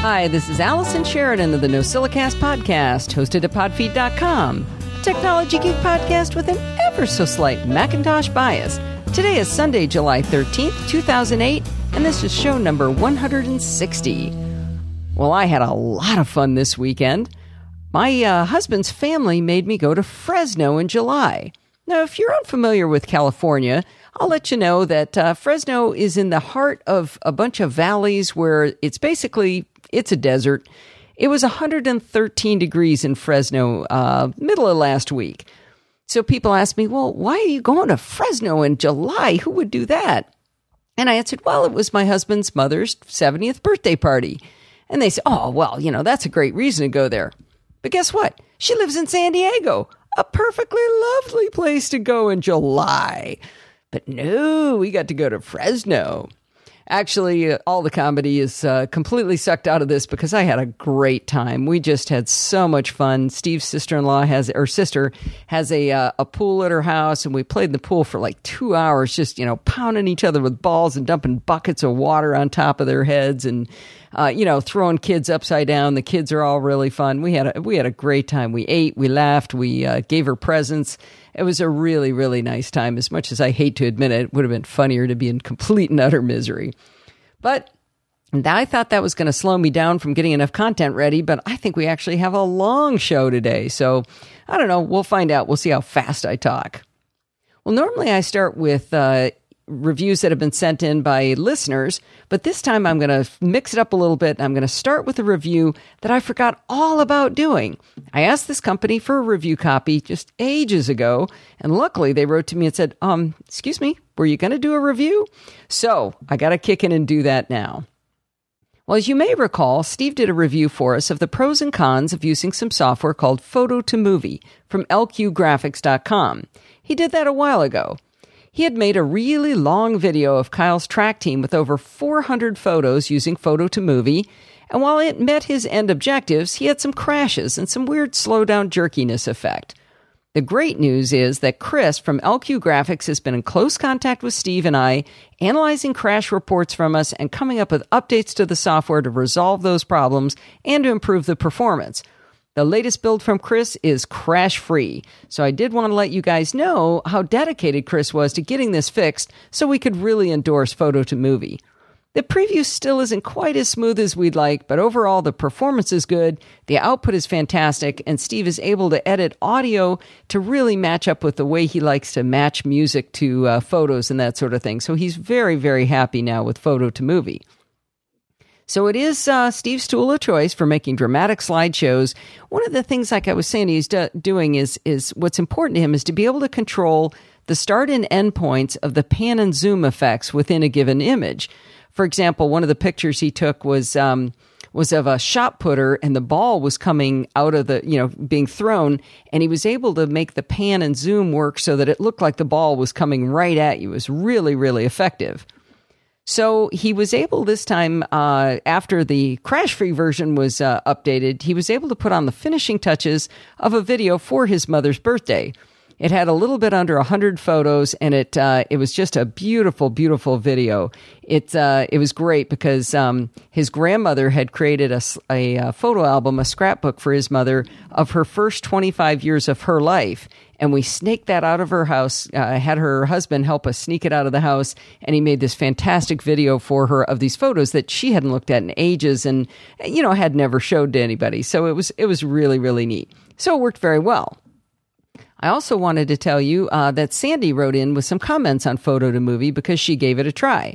Hi, this is Allison Sheridan of the NosillaCast podcast, hosted at podfeed.com, a technology geek podcast with an ever-so-slight Macintosh bias. Today is Sunday, July 13th, 2008, and this is show number 160. Well, I had a lot of fun this weekend. My husband's family made me go to Fresno in July. Now, if you're unfamiliar with California, I'll let you know that Fresno is in the heart of a bunch of valleys where it's a desert. It was 113 degrees in Fresno middle of last week. So people ask me, well, why are you going to Fresno in July? Who would do that? And I answered, well, it was my husband's mother's 70th birthday party. And they said, oh, well, that's a great reason to go there. But guess what? She lives in San Diego, a perfectly lovely place to go in July. But no, we got to go to Fresno. Actually, all the comedy is completely sucked out of this because I had a great time. We just had so much fun. Steve's sister has a pool at her house, and we played in the pool for like 2 hours, just, pounding each other with balls and dumping buckets of water on top of their heads and, throwing kids upside down. The kids are all really fun. We had a great time. We ate, we laughed, we gave her presents. It was a really, really nice time. As much as I hate to admit it, it would have been funnier to be in complete and utter misery. But I thought that was going to slow me down from getting enough content ready, but I think we actually have a long show today. So I don't know. We'll find out. We'll see how fast I talk. Well, normally I start with reviews that have been sent in by listeners, but this time I'm going to mix it up a little bit. I'm going to start with a review that I forgot all about doing. I asked this company for a review copy just ages ago, and luckily they wrote to me and said, excuse me, were you going to do a review? So I got to kick in and do that now. Well, as you may recall, Steve did a review for us of the pros and cons of using some software called Photo to Movie from lqgraphics.com. He did that a while ago. He had made a really long video of Kyle's track team with over 400 photos using Photo to Movie, and while it met his end objectives, he had some crashes and some weird slowdown jerkiness effect. The great news is that Chris from LQ Graphics has been in close contact with Steve and I, analyzing crash reports from us and coming up with updates to the software to resolve those problems and to improve the performance. The latest build from Chris is crash-free, so I did want to let you guys know how dedicated Chris was to getting this fixed so we could really endorse Photo to Movie. The preview still isn't quite as smooth as we'd like, but overall the performance is good, the output is fantastic, and Steve is able to edit audio to really match up with the way he likes to match music to photos and that sort of thing. So he's very, very happy now with Photo to Movie. So it is Steve's tool of choice for making dramatic slideshows. One of the things, like I was saying, he's doing is what's important to him is to be able to control the start and end points of the pan and zoom effects within a given image. For example, one of the pictures he took was of a shot putter, and the ball was coming out of being thrown, and he was able to make the pan and zoom work so that it looked like the ball was coming right at you. It was really, really effective. So he was able this time, after the crash-free version was updated, he was able to put on the finishing touches of a video for his mother's birthday. It had a little bit under 100 photos, and it was just a beautiful, beautiful video. It was great because his grandmother had created a photo album, a scrapbook for his mother of her first 25 years of her life. And we snaked that out of her house, had her husband help us sneak it out of the house, and he made this fantastic video for her of these photos that she hadn't looked at in ages and, had never showed to anybody. So it was really, really neat. So it worked very well. I also wanted to tell you that Sandy wrote in with some comments on Photo to Movie because she gave it a try.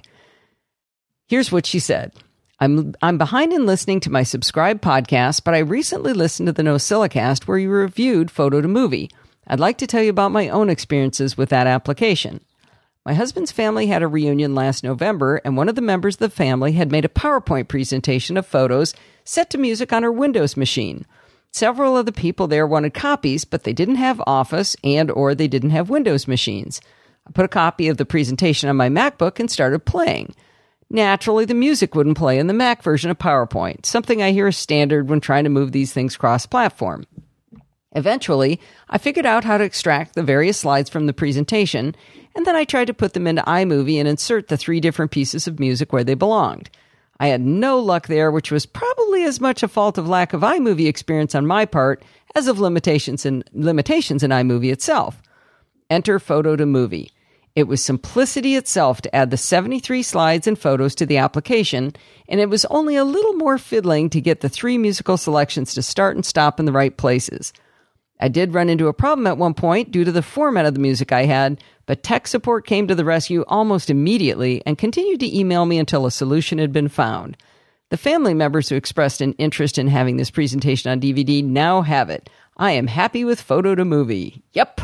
Here's what she said. I'm behind in listening to my subscribed podcast, but I recently listened to the NosillaCast where you reviewed Photo to Movie. I'd like to tell you about my own experiences with that application. My husband's family had a reunion last November, and one of the members of the family had made a PowerPoint presentation of photos set to music on her Windows machine. Several of the people there wanted copies, but they didn't have Office or they didn't have Windows machines. I put a copy of the presentation on my MacBook and started playing. Naturally, the music wouldn't play in the Mac version of PowerPoint, something I hear is standard when trying to move these things cross-platform. Eventually, I figured out how to extract the various slides from the presentation, and then I tried to put them into iMovie and insert the 3 different pieces of music where they belonged. I had no luck there, which was probably as much a fault of lack of iMovie experience on my part as of limitations in iMovie itself. Enter Photo to Movie. It was simplicity itself to add the 73 slides and photos to the application, and it was only a little more fiddling to get the 3 musical selections to start and stop in the right places. I did run into a problem at one point due to the format of the music I had, but tech support came to the rescue almost immediately and continued to email me until a solution had been found. The family members who expressed an interest in having this presentation on DVD now have it. I am happy with Photo to Movie. Yep.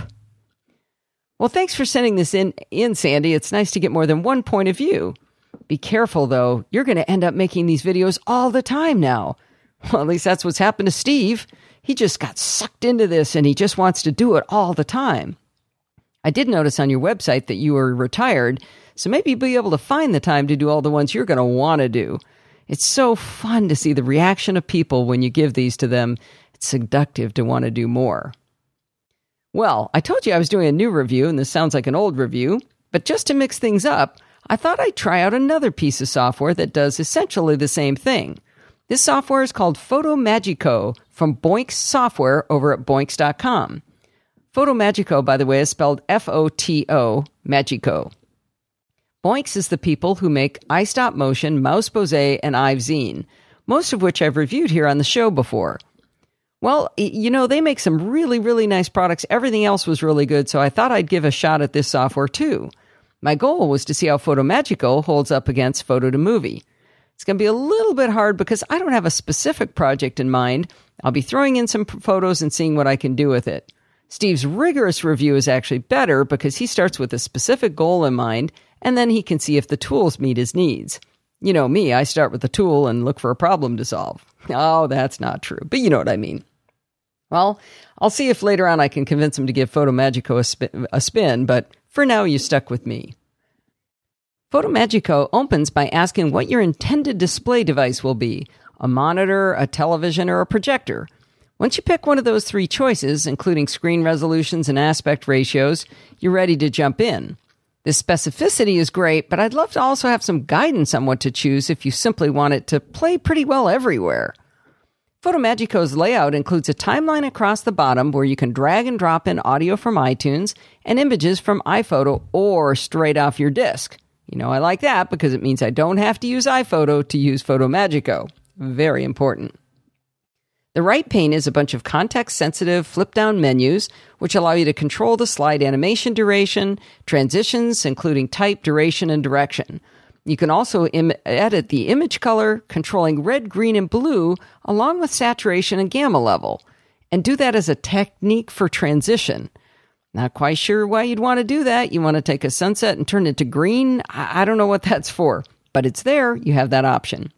Well, thanks for sending this in, Sandy. It's nice to get more than one point of view. Be careful, though. You're going to end up making these videos all the time now. Well, at least that's what's happened to Steve. He just got sucked into this, and he just wants to do it all the time. I did notice on your website that you are retired, so maybe you'll be able to find the time to do all the ones you're going to want to do. It's so fun to see the reaction of people when you give these to them. It's seductive to want to do more. Well, I told you I was doing a new review, and this sounds like an old review, but just to mix things up, I thought I'd try out another piece of software that does essentially the same thing. This software is called Photomagico from Boinx Software over at Boinx.com. Photomagico, by the way, is spelled F-O-T-O, Magico. Boinx is the people who make iStop Motion, Mouse-Bose, and iVzine, most of which I've reviewed here on the show before. Well, you know, they make some really, really nice products. Everything else was really good, so I thought I'd give a shot at this software too. My goal was to see how Photomagico holds up against Photo to Movie. It's going to be a little bit hard because I don't have a specific project in mind. I'll be throwing in some photos and seeing what I can do with it. Steve's rigorous review is actually better because he starts with a specific goal in mind, and then he can see if the tools meet his needs. You know me, I start with the tool and look for a problem to solve. Oh, that's not true, but you know what I mean. Well, I'll see if later on I can convince him to give Photomagico a spin, but for now you stuck with me. Photomagico opens by asking what your intended display device will be, a monitor, a television, or a projector. Once you pick one of those 3 choices, including screen resolutions and aspect ratios, you're ready to jump in. This specificity is great, but I'd love to also have some guidance on what to choose if you simply want it to play pretty well everywhere. Photomagico's layout includes a timeline across the bottom where you can drag and drop in audio from iTunes and images from iPhoto or straight off your disk. You know, I like that because it means I don't have to use iPhoto to use Photomagico. Very important. The right pane is a bunch of context-sensitive flip-down menus, which allow you to control the slide animation duration, transitions, including type, duration, and direction. You can also edit the image color, controlling red, green, and blue, along with saturation and gamma level, and do that as a technique for transition. Not quite sure why you'd want to do that. You want to take a sunset and turn it to green? I don't know what that's for, but it's there. You have that option.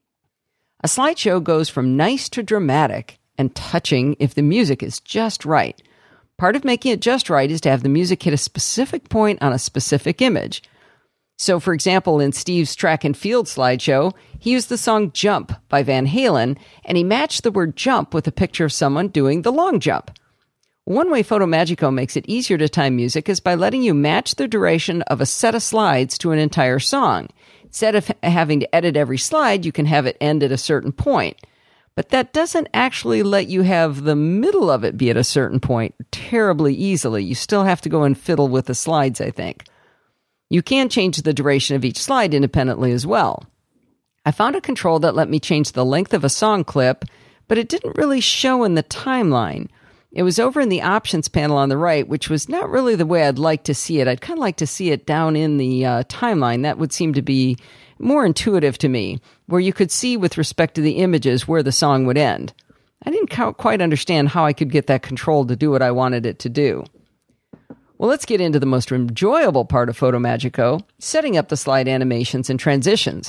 A slideshow goes from nice to dramatic and touching if the music is just right. Part of making it just right is to have the music hit a specific point on a specific image. So, for example, in Steve's track and field slideshow, he used the song Jump by Van Halen, and he matched the word jump with a picture of someone doing the long jump. One way Photomagico makes it easier to time music is by letting you match the duration of a set of slides to an entire song. Instead of having to edit every slide, you can have it end at a certain point. But that doesn't actually let you have the middle of it be at a certain point terribly easily. You still have to go and fiddle with the slides, I think. You can change the duration of each slide independently as well. I found a control that let me change the length of a song clip, but it didn't really show in the timeline. It was over in the options panel on the right, which was not really the way I'd like to see it. I'd kind of like to see it down in the timeline. That would seem to be more intuitive to me, where you could see with respect to the images where the song would end. I didn't quite understand how I could get that control to do what I wanted it to do. Well, let's get into the most enjoyable part of Photomagico, setting up the slide animations and transitions.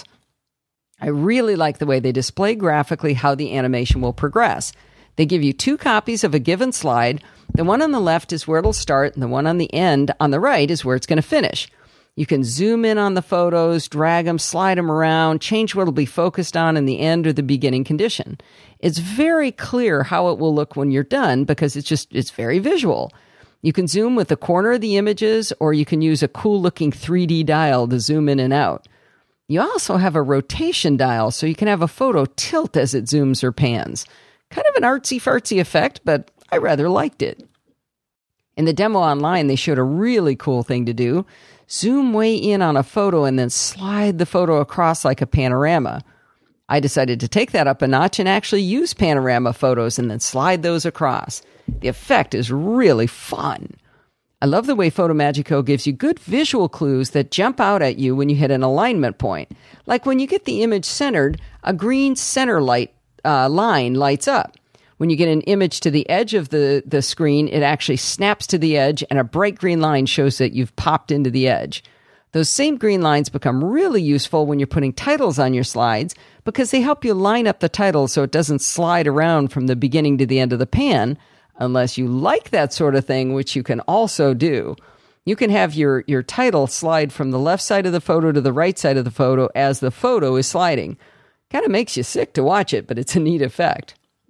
I really like the way they display graphically how the animation will progress. They give you 2 copies of a given slide. The one on the left is where it'll start, and the one on the end on the right is where it's going to finish. You can zoom in on the photos, drag them, slide them around, change what it'll be focused on in the end or the beginning condition. It's very clear how it will look when you're done because it's very visual. You can zoom with the corner of the images, or you can use a cool-looking 3D dial to zoom in and out. You also have a rotation dial, so you can have a photo tilt as it zooms or pans. Kind of an artsy-fartsy effect, but I rather liked it. In the demo online, they showed a really cool thing to do. Zoom way in on a photo and then slide the photo across like a panorama. I decided to take that up a notch and actually use panorama photos and then slide those across. The effect is really fun. I love the way PhotoMagico gives you good visual clues that jump out at you when you hit an alignment point. Like when you get the image centered, a green center line lights up. When you get an image to the edge of the screen, it actually snaps to the edge and a bright green line shows that you've popped into the edge. Those same green lines become really useful when you're putting titles on your slides because they help you line up the title so it doesn't slide around from the beginning to the end of the pan, unless you like that sort of thing, which you can also do. You can have your title slide from the left side of the photo to the right side of the photo as the photo is sliding. Kind of makes you sick to watch it, but it's a neat effect.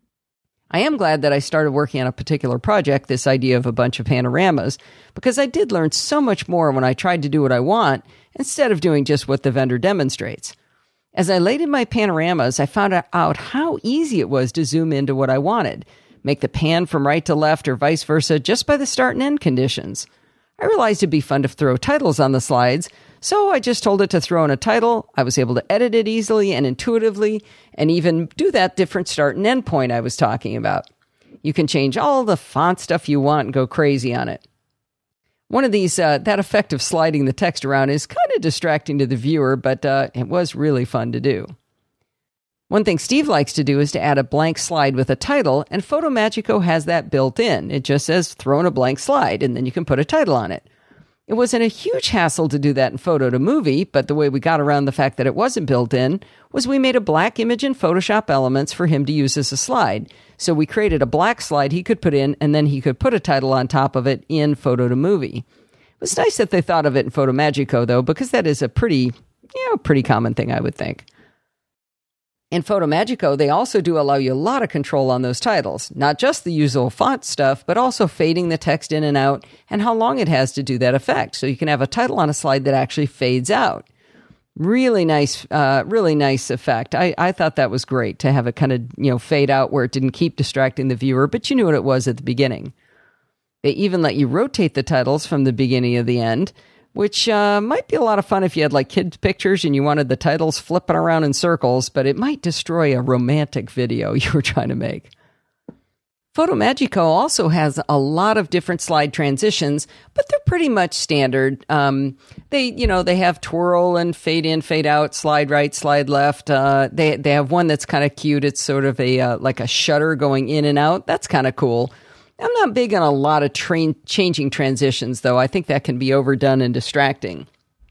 I am glad that I started working on a particular project, this idea of a bunch of panoramas, because I did learn so much more when I tried to do what I want instead of doing just what the vendor demonstrates. As I laid in my panoramas, I found out how easy it was to zoom into what I wanted, make the pan from right to left or vice versa just by the start and end conditions. I realized it'd be fun to throw titles on the slides, so I just told it to throw in a title. I was able to edit it easily and intuitively, and even do that different start and end point I was talking about. You can change all the font stuff you want and go crazy on it. One of these, that effect of sliding the text around is kind of distracting to the viewer, but it was really fun to do. One thing Steve likes to do is to add a blank slide with a title, and PhotoMagico has that built in. It just says, throw in a blank slide, and then you can put a title on it. It wasn't a huge hassle to do that in Photo to Movie, but the way we got around the fact that it wasn't built in was we made a black image in Photoshop Elements for him to use as a slide. So we created a black slide he could put in, and then he could put a title on top of it in Photo to Movie. It was nice that they thought of it in PhotoMagico, though, because that is a pretty common thing, I would think. In PhotoMagico, they also do allow you a lot of control on those titles, not just the usual font stuff, but also fading the text in and out and how long it has to do that effect. So you can have a title on a slide that actually fades out. Really nice effect. I thought that was great to have it kind of, fade out where it didn't keep distracting the viewer, but you knew what it was at the beginning. They even let you rotate the titles from the beginning to the end, which might be a lot of fun if you had like kids' pictures and you wanted the titles flipping around in circles, but it might destroy a romantic video you were trying to make. PhotoMagico also has a lot of different slide transitions, but they're pretty much standard. They have twirl and fade in, fade out, slide right, slide left. They have one that's kind of cute. It's sort of like a shutter going in and out. That's kind of cool. I'm not big on a lot of changing transitions, though. I think that can be overdone and distracting.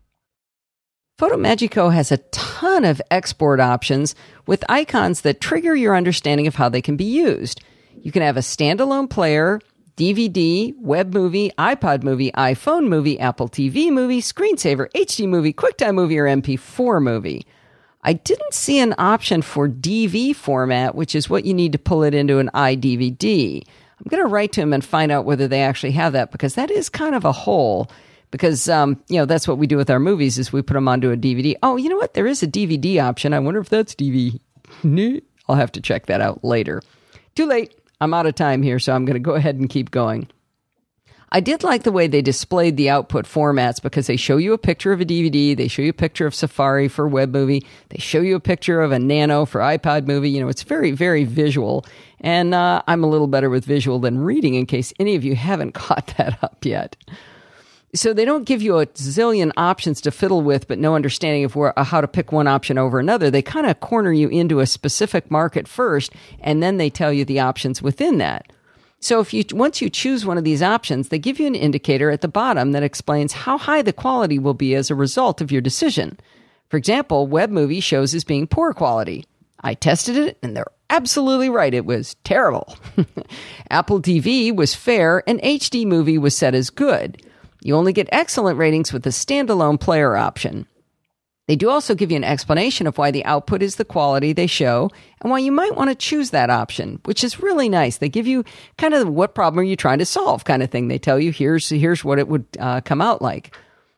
PhotoMagico has a ton of export options with icons that trigger your understanding of how they can be used. You can have a standalone player, DVD, web movie, iPod movie, iPhone movie, Apple TV movie, screensaver, HD movie, QuickTime movie, or MP4 movie. I didn't see an option for DV format, which is what you need to pull it into an iDVD. I'm going to write to them and find out whether they actually have that, because that is kind of a hole. Because, that's what we do with our movies is we put them onto a DVD. Oh, you know what? There is a DVD option. I wonder if that's DVD. I'll have to check that out later. Too late. I'm out of time here, so I'm going to go ahead and keep going. I did like the way they displayed the output formats because they show you a picture of a DVD, they show you a picture of Safari for web movie, they show you a picture of a Nano for iPod movie. It's very, very visual, and I'm a little better with visual than reading in case any of you haven't caught that up yet. So they don't give you a zillion options to fiddle with, but no understanding of how to pick one option over another. They kind of corner you into a specific market first, and then they tell you the options within that. So once you choose one of these options, they give you an indicator at the bottom that explains how high the quality will be as a result of your decision. For example, web movie shows as being poor quality. I tested it, and they're absolutely right. It was terrible. Apple TV was fair, and HD movie was set as good. You only get excellent ratings with the standalone player option. They do also give you an explanation of why the output is the quality they show and why you might want to choose that option, which is really nice. They give you kind of what problem are you trying to solve kind of thing. They tell you here's what it would come out like.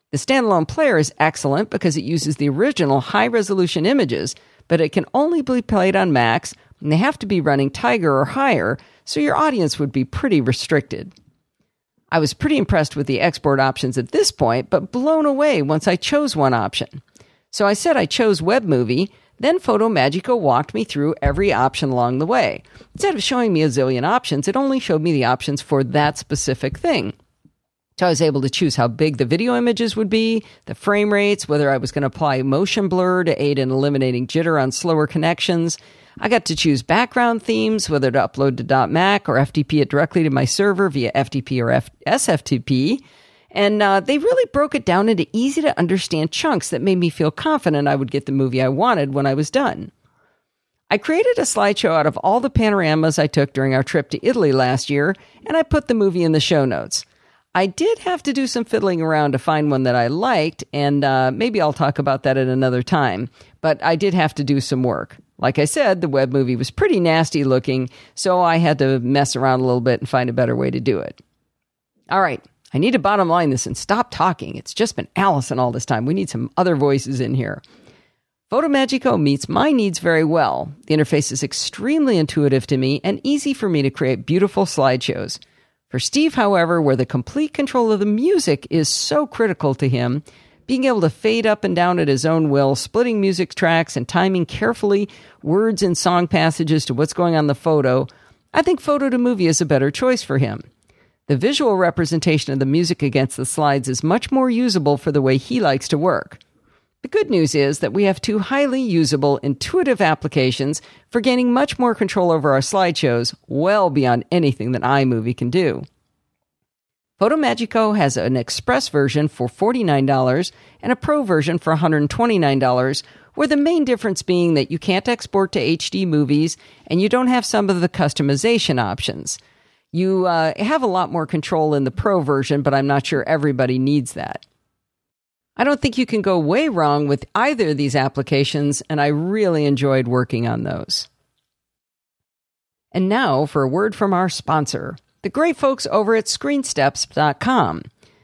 The standalone player is excellent because it uses the original high-resolution images, but it can only be played on Macs, and they have to be running Tiger or higher, so your audience would be pretty restricted. I was pretty impressed with the export options at this point, but blown away once I chose one option. So I said I chose WebMovie, then Photomagico walked me through every option along the way. Instead of showing me a zillion options, it only showed me the options for that specific thing. So I was able to choose how big the video images would be, the frame rates, whether I was going to apply motion blur to aid in eliminating jitter on slower connections. I got to choose background themes, whether to upload to .Mac or FTP it directly to my server via FTP or SFTP. And they really broke it down into easy-to-understand chunks that made me feel confident I would get the movie I wanted when I was done. I created a slideshow out of all the panoramas I took during our trip to Italy last year, and I put the movie in the show notes. I did have to do some fiddling around to find one that I liked, and maybe I'll talk about that at another time, but I did have to do some work. Like I said, the WebMovie was pretty nasty looking, so I had to mess around a little bit and find a better way to do it. All right, I need to bottom line this and stop talking. It's just been Allison all this time. We need some other voices in here. Photomagico meets my needs very well. The interface is extremely intuitive to me and easy for me to create beautiful slideshows. For Steve, however, where the complete control of the music is so critical to him, being able to fade up and down at his own will, splitting music tracks and timing carefully words and song passages to what's going on in the photo, I think Photo to Movie is a better choice for him. The visual representation of the music against the slides is much more usable for the way he likes to work. The good news is that we have two highly usable, intuitive applications for gaining much more control over our slideshows, well beyond anything that iMovie can do. Photomagico has an Express version for $49 and a Pro version for $129, where the main difference being that you can't export to HD movies and you don't have some of the customization options. You have a lot more control in the Pro version, but I'm not sure everybody needs that. I don't think you can go way wrong with either of these applications, and I really enjoyed working on those. And now for a word from our sponsor, the great folks over at ScreenSteps.com.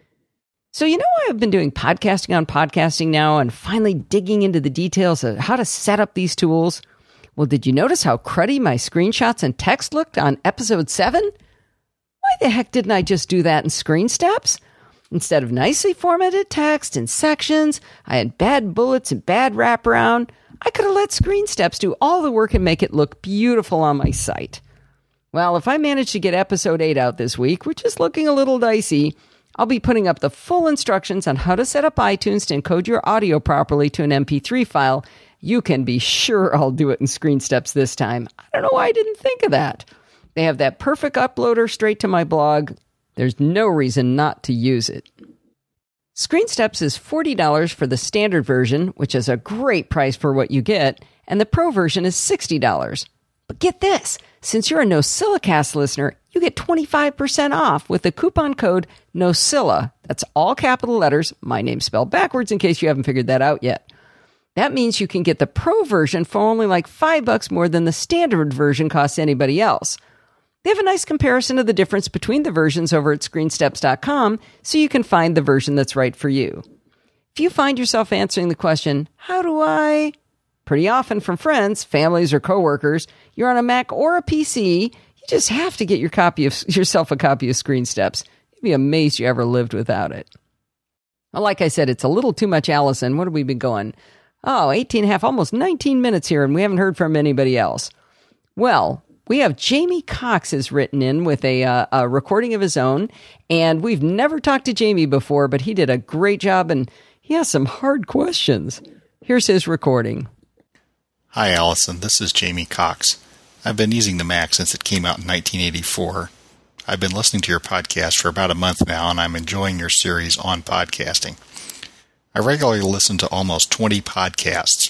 So you know I've been doing podcasting on podcasting now and finally digging into the details of how to set up these tools. Well, did you notice how cruddy my screenshots and text looked on episode 7? Why the heck didn't I just do that in ScreenSteps? Instead of nicely formatted text and sections, I had bad bullets and bad wraparound. I could have let ScreenSteps do all the work and make it look beautiful on my site. Well, if I manage to get episode 8 out this week, which is looking a little dicey, I'll be putting up the full instructions on how to set up iTunes to encode your audio properly to an MP3 file. You can be sure I'll do it in ScreenSteps this time. I don't know why I didn't think of that. They have that perfect uploader straight to my blog. There's no reason not to use it. ScreenSteps is $40 for the standard version, which is a great price for what you get, and the Pro version is $60. But get this, since you're a NosillaCast listener, you get 25% off with the coupon code NOSILLA. That's all capital letters, my name spelled backwards in case you haven't figured that out yet. That means you can get the Pro version for only like $5 more than the standard version costs anybody else. They have a nice comparison of the difference between the versions over at ScreenSteps.com so you can find the version that's right for you. If you find yourself answering the question, how do I? Pretty often from friends, families, or coworkers, you're on a Mac or a PC, you just have to get yourself a copy of ScreenSteps. You'd be amazed you ever lived without it. Well, like I said, it's a little too much Allison. What have we been going? 18 and a half, almost 19 minutes here, and we haven't heard from anybody else. Well, we have Jamie Cox has written in with a recording of his own, and we've never talked to Jamie before, but he did a great job, and he has some hard questions. Here's his recording. Hi, Allison. This is Jamie Cox. I've been using the Mac since it came out in 1984. I've been listening to your podcast for about a month now, and I'm enjoying your series on podcasting. I regularly listen to almost 20 podcasts.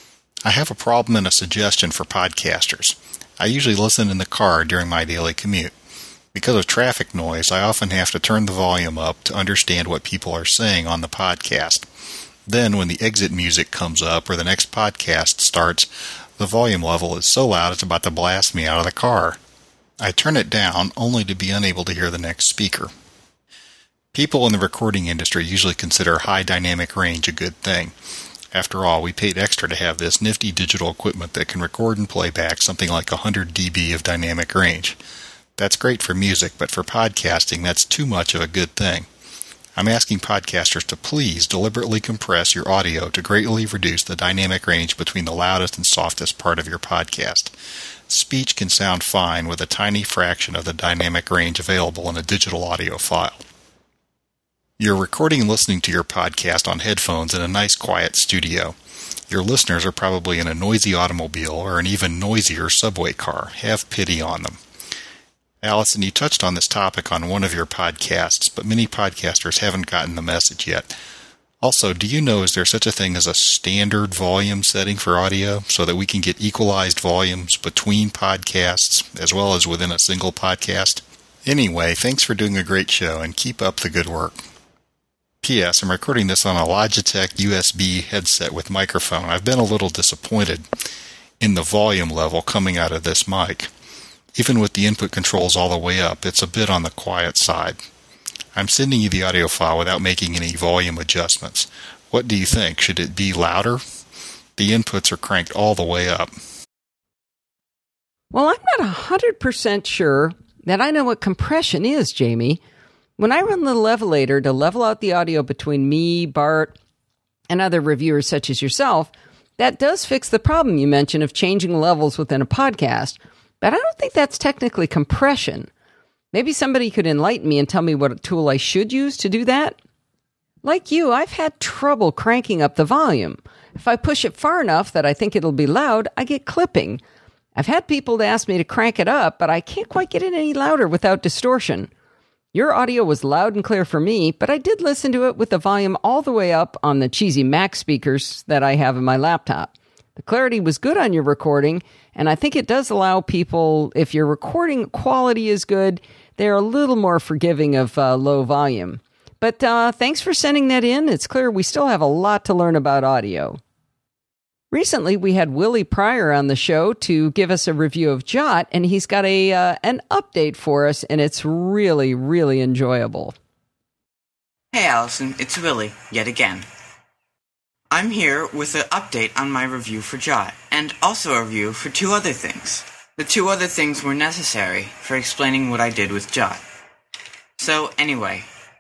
I have a problem and a suggestion for podcasters. I usually listen in the car during my daily commute. Because of traffic noise, I often have to turn the volume up to understand what people are saying on the podcast. Then, when the exit music comes up or the next podcast starts, the volume level is so loud it's about to blast me out of the car. I turn it down only to be unable to hear the next speaker. People in the recording industry usually consider high dynamic range a good thing. After all, we paid extra to have this nifty digital equipment that can record and play back something like 100 dB of dynamic range. That's great for music, but for podcasting, that's too much of a good thing. I'm asking podcasters to please deliberately compress your audio to greatly reduce the dynamic range between the loudest and softest part of your podcast. Speech can sound fine with a tiny fraction of the dynamic range available in a digital audio file. You're recording and listening to your podcast on headphones in a nice quiet studio. Your listeners are probably in a noisy automobile or an even noisier subway car. Have pity on them. Allison, you touched on this topic on one of your podcasts, but many podcasters haven't gotten the message yet. Also, do you know, is there such a thing as a standard volume setting for audio so that we can get equalized volumes between podcasts as well as within a single podcast? Anyway, thanks for doing a great show and keep up the good work. P.S. I'm recording this on a Logitech USB headset with microphone. I've been a little disappointed in the volume level coming out of this mic. Even with the input controls all the way up, it's a bit on the quiet side. I'm sending you the audio file without making any volume adjustments. What do you think? Should it be louder? The inputs are cranked all the way up. Well, I'm not 100% sure that I know what compression is, Jamie. When I run the levelator to level out the audio between me, Bart, and other reviewers such as yourself, that does fix the problem you mentioned of changing levels within a podcast, but I don't think that's technically compression. Maybe somebody could enlighten me and tell me what tool I should use to do that. Like you, I've had trouble cranking up the volume. If I push it far enough that I think it'll be loud, I get clipping. I've had people ask me to crank it up, but I can't quite get it any louder without distortion. Your audio was loud and clear for me, but I did listen to it with the volume all the way up on the cheesy Mac speakers that I have in my laptop. The clarity was good on your recording, and I think it does allow people, if your recording quality is good, they're a little more forgiving of low volume. But thanks for sending that in. It's clear we still have a lot to learn about audio. Recently, we had Willie Pryor on the show to give us a review of Jot, and he's got an update for us, and it's really, really enjoyable. Hey Allison, it's Willie, yet again. I'm here with an update on my review for Jot, and also a review for two other things. The two other things were necessary for explaining what I did with Jot. So anyway,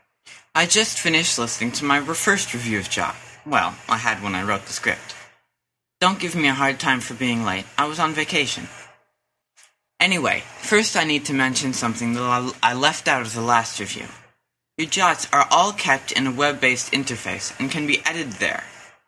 I just finished listening to my first review of Jot. Well, I had when I wrote the script. Don't give me a hard time for being late. I was on vacation. Anyway, first I need to mention something that I left out of the last review. Your Jots are all kept in a web-based interface and can be edited there.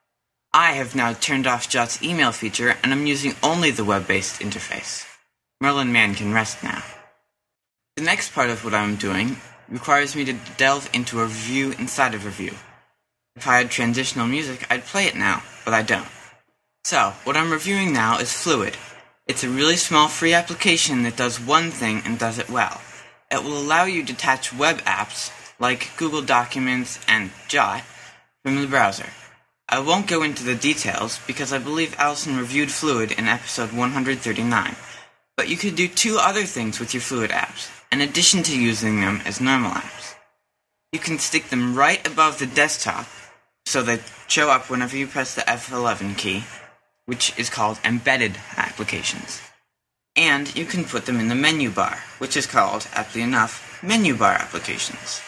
I have now turned off Jot's email feature and I'm using only the web-based interface. Merlin Mann can rest now. The next part of what I'm doing requires me to delve into a review inside of a review. If I had transitional music, I'd play it now, but I don't. So, what I'm reviewing now is Fluid. It's a really small free application that does one thing and does it well. It will allow you to attach web apps, like Google Documents and Jot, from the browser. I won't go into the details because I believe Allison reviewed Fluid in episode 139. But you could do two other things with your Fluid apps, in addition to using them as normal apps. You can stick them right above the desktop, so they show up whenever you press the F11 key, which is called Embedded Applications. And you can put them in the menu bar, which is called, aptly enough, Menu Bar Applications.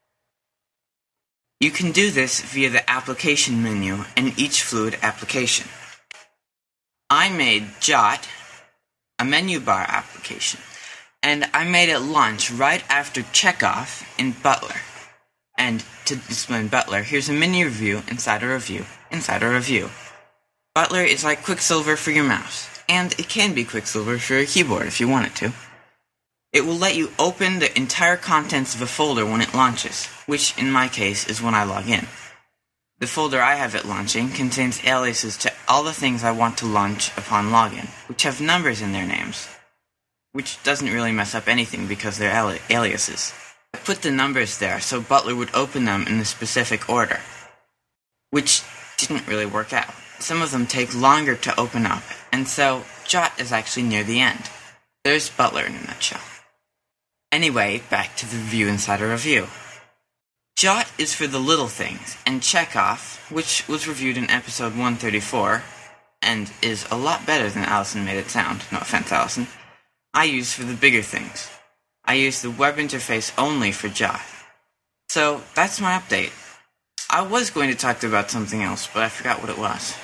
You can do this via the application menu in each Fluid application. I made Jot a menu bar application, and I made it launch right after checkoff in Butler. And to explain Butler, here's a mini review inside a review inside a review. Butler is like Quicksilver for your mouse, and it can be Quicksilver for your keyboard if you want it to. It will let you open the entire contents of a folder when it launches, which in my case is when I log in. The folder I have it launching contains aliases to all the things I want to launch upon login, which have numbers in their names, which doesn't really mess up anything because they're aliases. I put the numbers there so Butler would open them in a specific order, which didn't really work out. Some of them take longer to open up, and so Jot is actually near the end. There's Butler in a nutshell. Anyway, back to the review inside a review. Jot is for the little things, and Chekhov, which was reviewed in episode 134, and is a lot better than Allison made it sound, no offense, Allison, I use for the bigger things. I use the web interface only for Jot. So, that's my update. I was going to talk about something else, but I forgot what it was.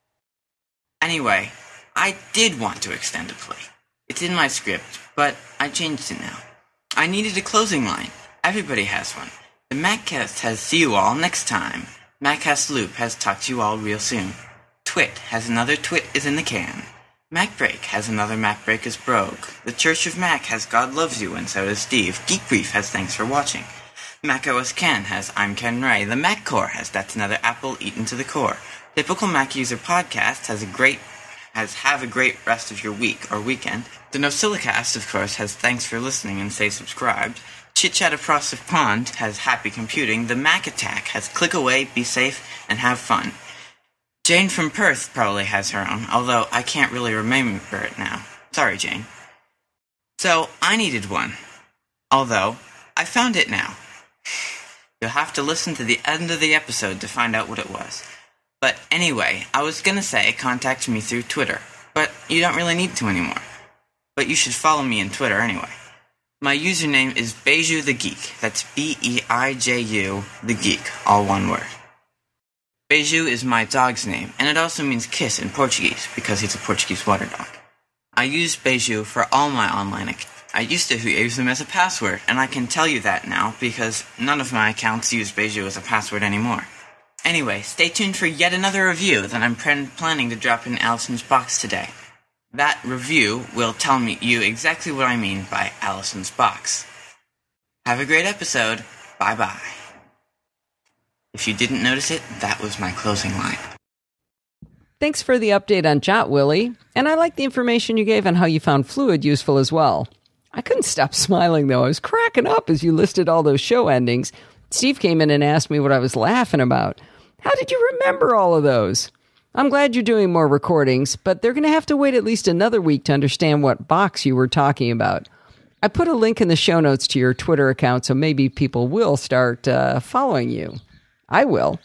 Anyway, I did want to extend a play. It's in my script, but I changed it now. I needed a closing line. Everybody has one. The Maccast has see you all next time. Maccast Loop has talk to you all real soon. Twit has another Twit is in the can. MacBreak has another MacBreak is broke. The Church of Mac has God Loves You, and so does Steve. Geek Brief has Thanks for Watching. macOS Ken has I'm Ken Ray. The Mac Core has That's Another Apple Eaten to the Core. Typical Mac User Podcast has have a great rest of your week or weekend. The NosillaCast, of course, has Thanks for Listening and Stay Subscribed. Chit Chat Across the Pond has Happy Computing. The Mac Attack has Click Away, Be Safe, and Have Fun. Jane from Perth probably has her own, although I can't really remember it now. Sorry, Jane. So, I needed one. Although, I found it now. You'll have to listen to the end of the episode to find out what it was. But anyway, I was gonna say contact me through Twitter, but you don't really need to anymore. But you should follow me on Twitter anyway. My username is Beiju the Geek. That's Beiju the Geek, all one word. Beiju is my dog's name, and it also means kiss in Portuguese, because he's a Portuguese water dog. I use Beiju for all my online accounts. I used to use them as a password, and I can tell you that now, because none of my accounts use Beiju as a password anymore. Anyway, stay tuned for yet another review that I'm planning to drop in Allison's box today. That review will tell you exactly what I mean by Allison's box. Have a great episode. Bye-bye. If you didn't notice it, that was my closing line. Thanks for the update on Jot, Willie. And I like the information you gave on how you found Fluid useful as well. I couldn't stop smiling, though. I was cracking up as you listed all those show endings. Steve came in and asked me what I was laughing about. How did you remember all of those? I'm glad you're doing more recordings, but they're going to have to wait at least another week to understand what box you were talking about. I put a link in the show notes to your Twitter account, so maybe people will start following you. I will.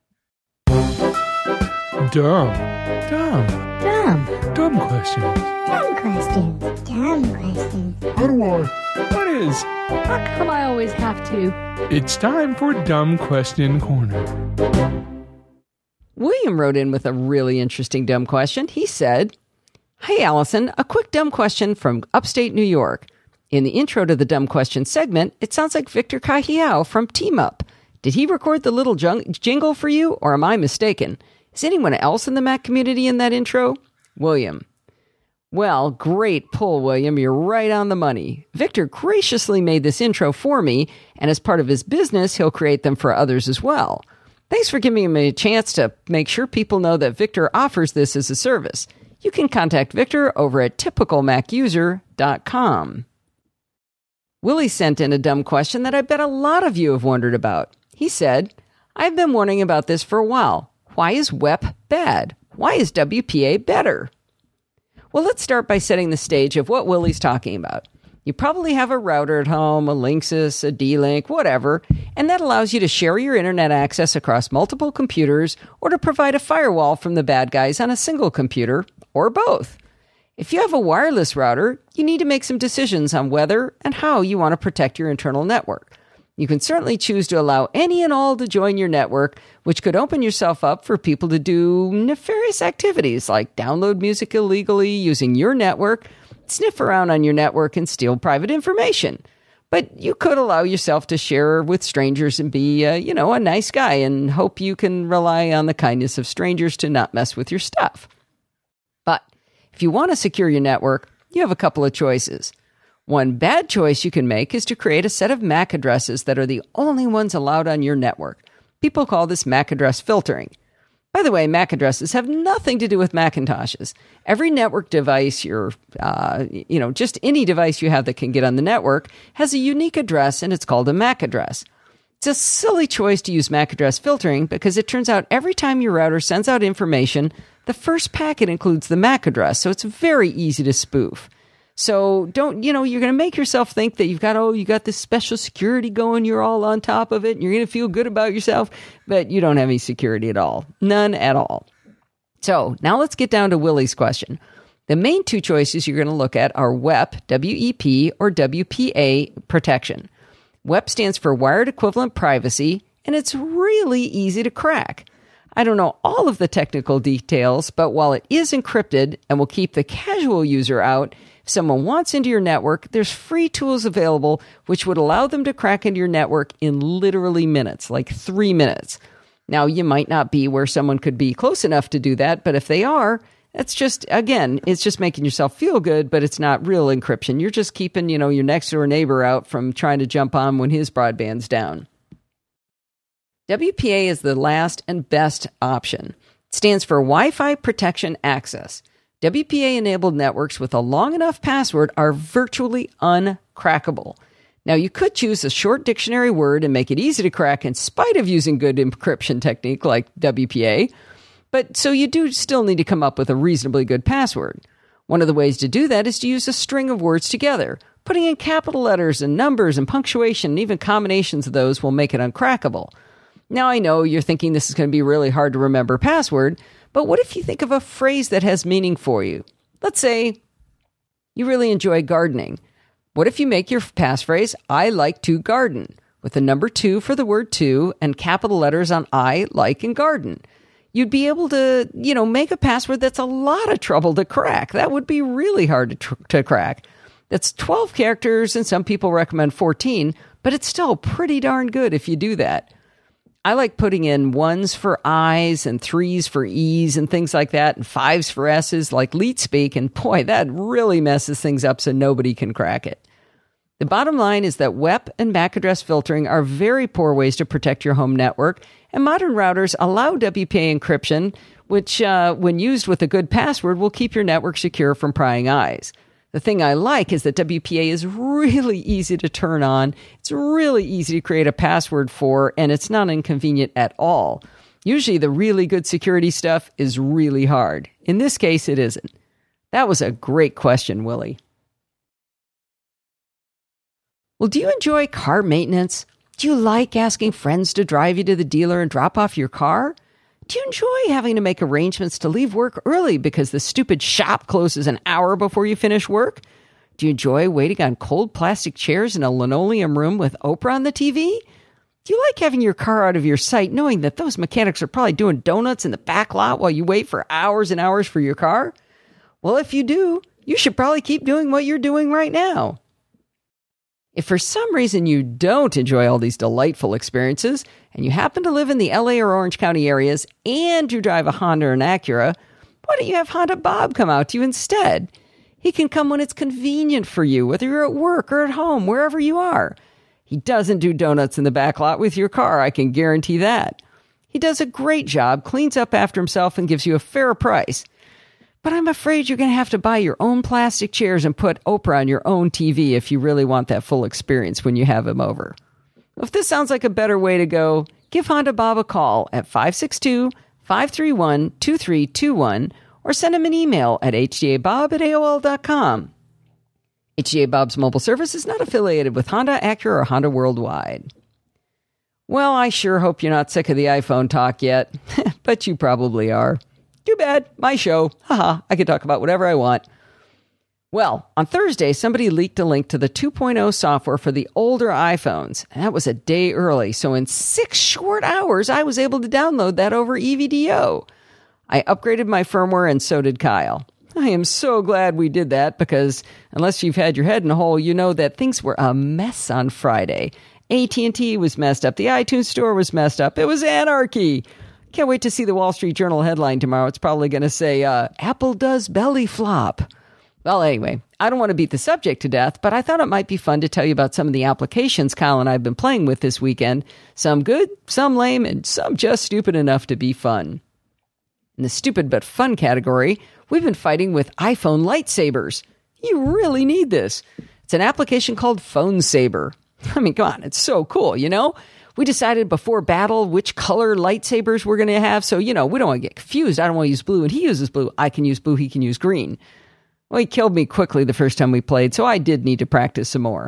Dumb questions. How come I always have to? It's time for Dumb Question Corner. William wrote in with a really interesting dumb question. He said, "Hey, Allison, a quick dumb question from upstate New York. In the intro to the dumb question segment, it sounds like Victor Cahiao from Team Up. Did he record the little jingle for you, or am I mistaken? Is anyone else in the Mac community in that intro?" William: "Well, great pull, William. You're right on the money. Victor graciously made this intro for me, and as part of his business, he'll create them for others as well. Thanks for giving me a chance to make sure people know that Victor offers this as a service. You can contact Victor over at typicalmacuser.com. Willie sent in a dumb question that I bet a lot of you have wondered about. He said, "I've been wondering about this for a while. Why is WEP bad? Why is WPA better?" Well, let's start by setting the stage of what Willie's talking about. You probably have a router at home, a Linksys, a D-Link, whatever, and that allows you to share your internet access across multiple computers or to provide a firewall from the bad guys on a single computer, or both. If you have a wireless router, you need to make some decisions on whether and how you want to protect your internal network. You can certainly choose to allow any and all to join your network, which could open yourself up for people to do nefarious activities like download music illegally using your network, sniff around on your network, and steal private information. But you could allow yourself to share with strangers and be, a nice guy and hope you can rely on the kindness of strangers to not mess with your stuff. But if you want to secure your network, you have a couple of choices. One bad choice you can make is to create a set of MAC addresses that are the only ones allowed on your network. People call this MAC address filtering. By the way, MAC addresses have nothing to do with Macintoshes. Every network device, just any device you have that can get on the network has a unique address, and it's called a MAC address. It's a silly choice to use MAC address filtering because it turns out every time your router sends out information, the first packet includes the MAC address, so it's very easy to spoof. So don't, you're going to make yourself think that you got this special security going, you're all on top of it, and you're going to feel good about yourself, but you don't have any security at all. None at all. So now let's get down to Willie's question. The main two choices you're going to look at are WEP, W-E-P, or WPA protection. WEP stands for Wired Equivalent Privacy, and it's really easy to crack. I don't know all of the technical details, but while it is encrypted and will keep the casual user out, if someone wants into your network, there's free tools available which would allow them to crack into your network in literally minutes, like 3 minutes. Now, you might not be where someone could be close enough to do that, but if they are, it's just making yourself feel good, but it's not real encryption. You're just keeping, your next door neighbor out from trying to jump on when his broadband's down. WPA is the last and best option. It stands for Wi-Fi Protection Access. WPA-enabled networks with a long enough password are virtually uncrackable. Now, you could choose a short dictionary word and make it easy to crack in spite of using good encryption technique like WPA, but so you do still need to come up with a reasonably good password. One of the ways to do that is to use a string of words together. Putting in capital letters and numbers and punctuation and even combinations of those will make it uncrackable. Now, I know you're thinking this is going to be a really hard to remember password, but what if you think of a phrase that has meaning for you? Let's say you really enjoy gardening. What if you make your passphrase, I like to garden, with the number 2 for the word to and capital letters on I, like, and garden? You'd be able to, make a password that's a lot of trouble to crack. That would be really hard to crack. That's 12 characters, and some people recommend 14, but it's still pretty darn good if you do that. I like putting in 1s for I's and 3s for E's and things like that, and 5s for S's like leet speak, and boy, that really messes things up so nobody can crack it. The bottom line is that WEP and MAC address filtering are very poor ways to protect your home network, and modern routers allow WPA encryption, which, when used with a good password, will keep your network secure from prying eyes. The thing I like is that WPA is really easy to turn on, it's really easy to create a password for, and it's not inconvenient at all. Usually the really good security stuff is really hard. In this case, it isn't. That was a great question, Willie. Well, do you enjoy car maintenance? Do you like asking friends to drive you to the dealer and drop off your car? Do you enjoy having to make arrangements to leave work early because the stupid shop closes an hour before you finish work? Do you enjoy waiting on cold plastic chairs in a linoleum room with Oprah on the TV? Do you like having your car out of your sight knowing that those mechanics are probably doing donuts in the back lot while you wait for hours and hours for your car? Well, if you do, you should probably keep doing what you're doing right now. If for some reason you don't enjoy all these delightful experiences, and you happen to live in the LA or Orange County areas, and you drive a Honda or an Acura, why don't you have Honda Bob come out to you instead? He can come when it's convenient for you, whether you're at work or at home, wherever you are. He doesn't do donuts in the back lot with your car, I can guarantee that. He does a great job, cleans up after himself, and gives you a fair price. But I'm afraid you're going to have to buy your own plastic chairs and put Oprah on your own TV if you really want that full experience when you have him over. If this sounds like a better way to go, give Honda Bob a call at 562-531-2321 or send him an email at hdabob@aol.com. HDA Bob's mobile service is not affiliated with Honda, Acura, or Honda Worldwide. Well, I sure hope you're not sick of the iPhone talk yet, but you probably are. Too bad, my show. Haha, I can talk about whatever I want. Well, on Thursday, somebody leaked a link to the 2.0 software for the older iPhones, and that was a day early. So in 6 short hours, I was able to download that over EVDO. I upgraded my firmware, and so did Kyle. I am so glad we did that because unless you've had your head in a hole, you know that things were a mess on Friday. AT&T was messed up. The iTunes store was messed up. It was anarchy. Can't wait to see the Wall Street Journal headline tomorrow. It's probably going to say, Apple does belly flop. Well, anyway, I don't want to beat the subject to death, but I thought it might be fun to tell you about some of the applications Kyle and I have been playing with this weekend. Some good, some lame, and some just stupid enough to be fun. In the stupid but fun category, we've been fighting with iPhone lightsabers. You really need this. It's an application called Phone Saber. I mean, come on, it's so cool, you know? We decided before battle which color lightsabers we're going to have. So, we don't want to get confused. I don't want to use blue and he uses blue. I can use blue, he can use green. Well, he killed me quickly the first time we played, so I did need to practice some more.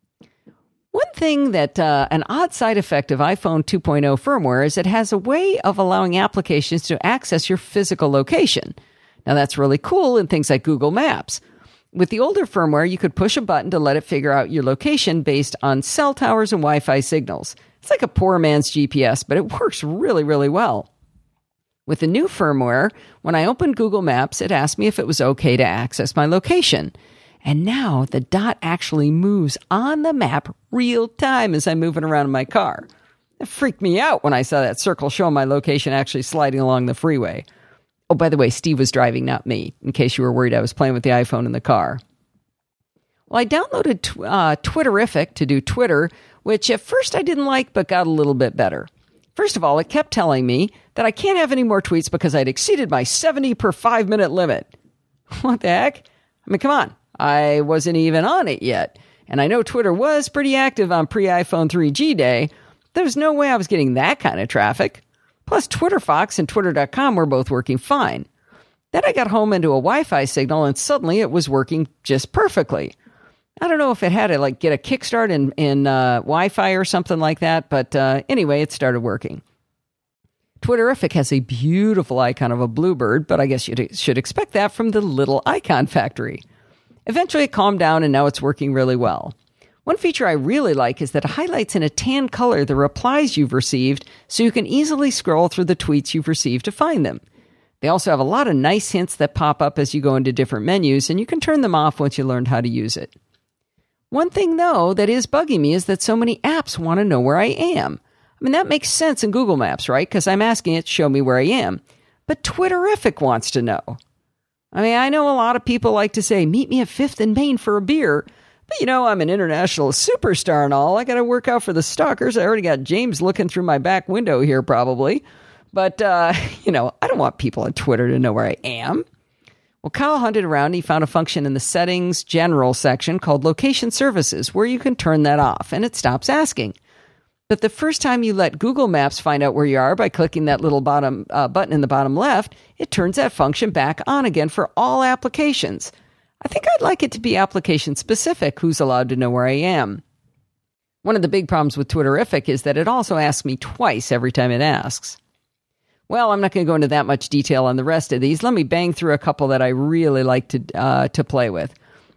One thing that an odd side effect of iPhone 2.0 firmware is it has a way of allowing applications to access your physical location. Now, that's really cool in things like Google Maps. With the older firmware, you could push a button to let it figure out your location based on cell towers and Wi-Fi signals. It's like a poor man's GPS, but it works really, really well. With the new firmware, when I opened Google Maps, it asked me if it was okay to access my location. And now the dot actually moves on the map real time as I'm moving around in my car. It freaked me out when I saw that circle showing my location actually sliding along the freeway. Oh, by the way, Steve was driving, not me, in case you were worried I was playing with the iPhone in the car. Well, I downloaded Twitterrific to do Twitter, which at first I didn't like, but got a little bit better. First of all, it kept telling me that I can't have any more tweets because I'd exceeded my 70 per 5-minute limit. What the heck? I mean, come on. I wasn't even on it yet. And I know Twitter was pretty active on pre-iPhone 3G day. There's no way I was getting that kind of traffic. Plus, TwitterFox and Twitter.com were both working fine. Then I got home into a Wi-Fi signal, and suddenly it was working just perfectly. I don't know if it had to get a kickstart in Wi-Fi or something like that, but anyway, it started working. Twitterrific has a beautiful icon of a bluebird, but I guess you should expect that from the little icon factory. Eventually it calmed down, and now it's working really well. One feature I really like is that it highlights in a tan color the replies you've received, so you can easily scroll through the tweets you've received to find them. They also have a lot of nice hints that pop up as you go into different menus, and you can turn them off once you learned how to use it. One thing, though, that is bugging me is that so many apps want to know where I am. I mean, that makes sense in Google Maps, right? Because I'm asking it to show me where I am. But Twitterrific wants to know. I mean, I know a lot of people like to say, meet me at 5th and Main for a beer. But, I'm an international superstar and all. I got to work out for the stalkers. I already got James looking through my back window here, probably. But, I don't want people on Twitter to know where I am. Well, Kyle hunted around and he found a function in the settings general section called location services where you can turn that off and it stops asking. But the first time you let Google Maps find out where you are by clicking that little bottom button in the bottom left, it turns that function back on again for all applications. I think I'd like it to be application specific who's allowed to know where I am. One of the big problems with Twitterrific is that it also asks me twice every time it asks. Well, I'm not going to go into that much detail on the rest of these. Let me bang through a couple that I really like to play with.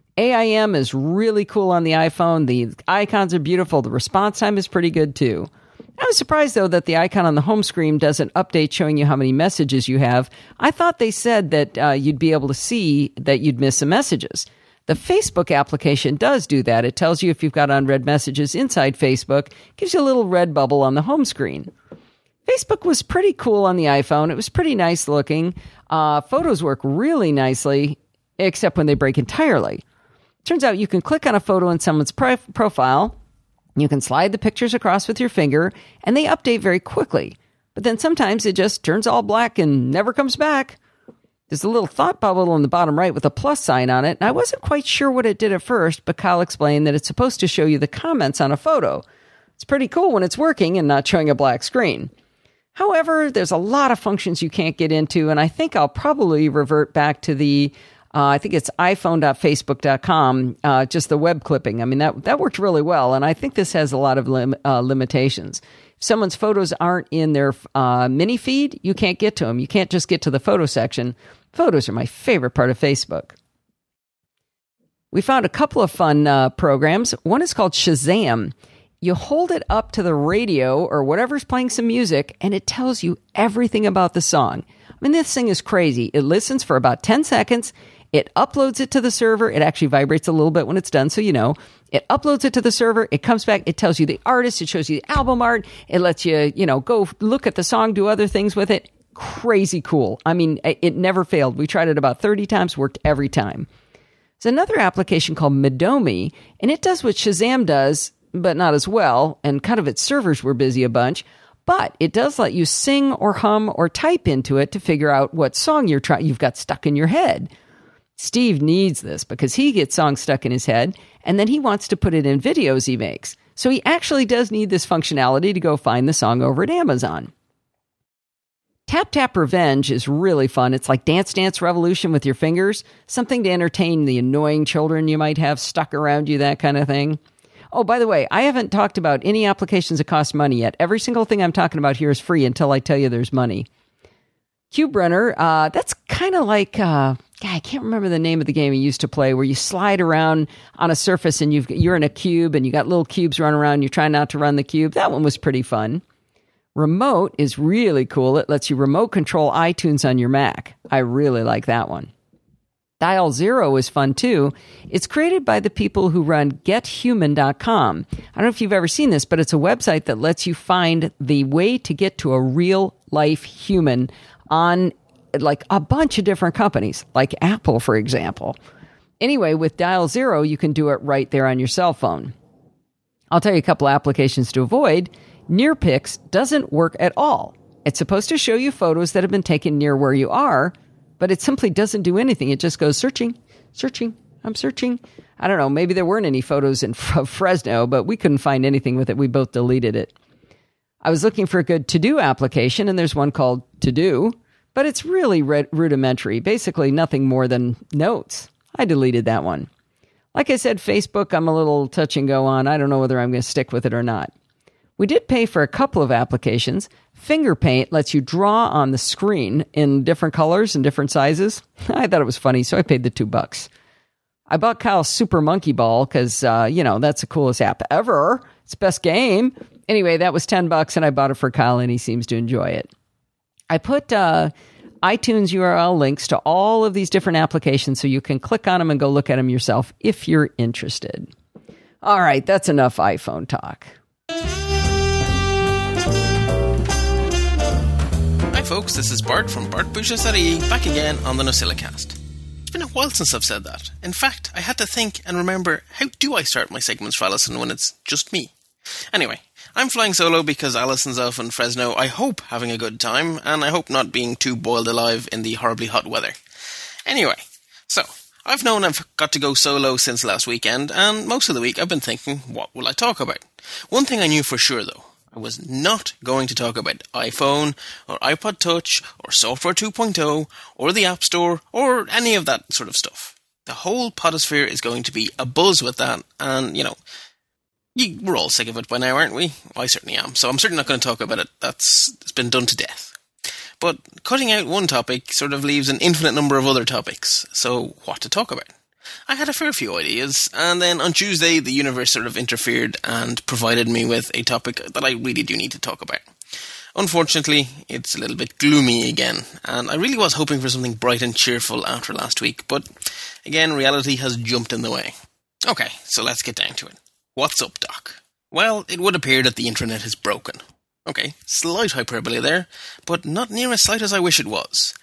AIM is really cool on the iPhone. The icons are beautiful. The response time is pretty good, too. I was surprised, though, that the icon on the home screen doesn't update showing you how many messages you have. I thought they said that you'd be able to see that you'd miss some messages. The Facebook application does do that. It tells you if you've got unread messages inside Facebook, gives you a little red bubble on the home screen. Facebook was pretty cool on the iPhone. It was pretty nice looking. Photos work really nicely, except when they break entirely. Turns out you can click on a photo in someone's profile, you can slide the pictures across with your finger, and they update very quickly. But then sometimes it just turns all black and never comes back. There's a little thought bubble in the bottom right with a plus sign on it, and I wasn't quite sure what it did at first, but Kyle explained that it's supposed to show you the comments on a photo. It's pretty cool when it's working and not showing a black screen. However, there's a lot of functions you can't get into, and I think I'll probably revert back to the I think it's iphone.facebook.com, just the web clipping. I mean, that worked really well, and I think this has a lot of limitations. If someone's photos aren't in their mini feed, you can't get to them. You can't just get to the photo section. Photos are my favorite part of Facebook. We found a couple of fun programs. One is called Shazam. You hold it up to the radio or whatever's playing some music, and it tells you everything about the song. I mean, this thing is crazy. It listens for about 10 seconds. It uploads it to the server. It actually vibrates a little bit when it's done, so you know. It uploads it to the server. It comes back. It tells you the artist. It shows you the album art. It lets you, go look at the song, do other things with it. Crazy cool. I mean, it never failed. We tried it about 30 times, worked every time. There's another application called Midomi, and it does what Shazam does, but not as well, and kind of its servers were busy a bunch. But it does let you sing or hum or type into it to figure out what song you've got stuck in your head. Steve needs this because he gets songs stuck in his head, and then he wants to put it in videos he makes. So he actually does need this functionality to go find the song over at Amazon. Tap Tap Revenge is really fun. It's like Dance Dance Revolution with your fingers, something to entertain the annoying children you might have stuck around you, that kind of thing. Oh, by the way, I haven't talked about any applications that cost money yet. Every single thing I'm talking about here is free until I tell you there's money. Cube Runner, that's kind of like, I can't remember the name of the game I used to play, where you slide around on a surface and you're in a cube and you got little cubes running around and you're trying not to run the cube. That one was pretty fun. Remote is really cool. It lets you remote control iTunes on your Mac. I really like that one. Dial Zero is fun too. It's created by the people who run GetHuman.com. I don't know if you've ever seen this, but it's a website that lets you find the way to get to a real life human on like a bunch of different companies, like Apple, for example. Anyway, with Dial Zero, you can do it right there on your cell phone. I'll tell you a couple applications to avoid. NearPix doesn't work at all. It's supposed to show you photos that have been taken near where you are, but it simply doesn't do anything. It just goes searching, I'm searching. I don't know, maybe there weren't any photos in Fresno, but we couldn't find anything with it. We both deleted it. I was looking for a good to-do application, and there's one called To Do, but it's really rudimentary, basically nothing more than notes. I deleted that one. Like I said, Facebook, I'm a little touch and go on. I don't know whether I'm going to stick with it or not. We did pay for a couple of applications. FingerPaint lets you draw on the screen in different colors and different sizes. I thought it was funny, so I paid the $2. I bought Kyle Super Monkey Ball because, that's the coolest app ever. It's the best game. Anyway, that was $10, and I bought it for Kyle, and he seems to enjoy it. I put iTunes URL links to all of these different applications so you can click on them and go look at them yourself if you're interested. All right, that's enough iPhone talk. Hi folks, this is Bart from BartBushas.ie back again on the NosillaCast. It's been a while since I've said that. In fact, I had to think and remember, how do I start my segments for Alison when it's just me? Anyway, I'm flying solo because Alison's off in Fresno, I hope having a good time, and I hope not being too boiled alive in the horribly hot weather. Anyway, so, I've known I've got to go solo since last weekend, and most of the week I've been thinking, what will I talk about? One thing I knew for sure though, I was not going to talk about iPhone, or iPod Touch, or Software 2.0, or the App Store, or any of that sort of stuff. The whole podosphere is going to be abuzz with that, and, we're all sick of it by now, aren't we? I certainly am, so I'm certainly not going to talk about it. It's been done to death. But cutting out one topic sort of leaves an infinite number of other topics, so what to talk about? I had a fair few ideas, and then on Tuesday the universe sort of interfered and provided me with a topic that I really do need to talk about. Unfortunately, it's a little bit gloomy again, and I really was hoping for something bright and cheerful after last week, but again, reality has jumped in the way. Okay, so let's get down to it. What's up, Doc? Well, it would appear that the intranet is broken. Okay, slight hyperbole there, but not near as slight as I wish it was.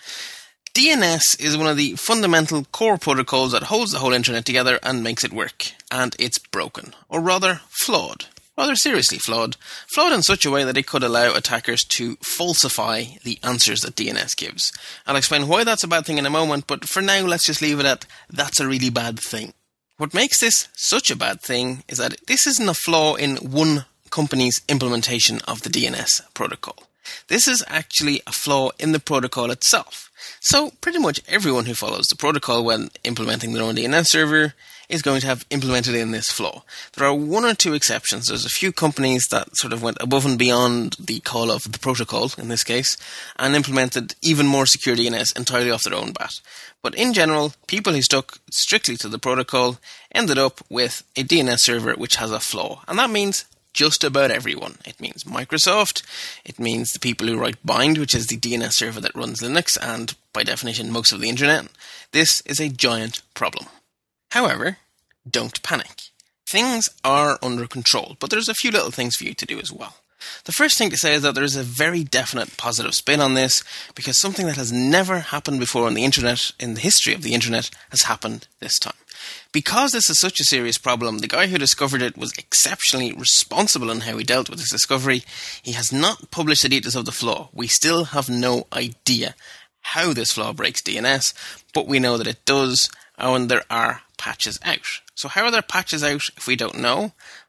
DNS is one of the fundamental core protocols that holds the whole internet together and makes it work. And it's broken. Or rather, flawed. Rather seriously flawed. Flawed in such a way that it could allow attackers to falsify the answers that DNS gives. I'll explain why that's a bad thing in a moment, but for now let's just leave it at that's a really bad thing. What makes this such a bad thing is that this isn't a flaw in one company's implementation of the DNS protocol. This is actually a flaw in the protocol itself. So pretty much everyone who follows the protocol when implementing their own DNS server is going to have implemented in this flaw. There are one or two exceptions. There's a few companies that sort of went above and beyond the call of the protocol, in this case, and implemented even more secure DNS entirely off their own bat. But in general, people who stuck strictly to the protocol ended up with a DNS server which has a flaw. And that means just about everyone. It means Microsoft, it means the people who write Bind, which is the DNS server that runs Linux, and by definition most of the internet. This is a giant problem. However, don't panic. Things are under control, but there's a few little things for you to do as well. The first thing to say is that there is a very definite positive spin on this, because something that has never happened before on the internet, in the history of the internet, has happened this time. Because this is such a serious problem, the guy who discovered it was exceptionally responsible in how he dealt with this discovery. He has not published the details of the flaw. We still have no idea how this flaw breaks DNS, but we know that it does, and there are patches out. So how are there patches out if we don't know?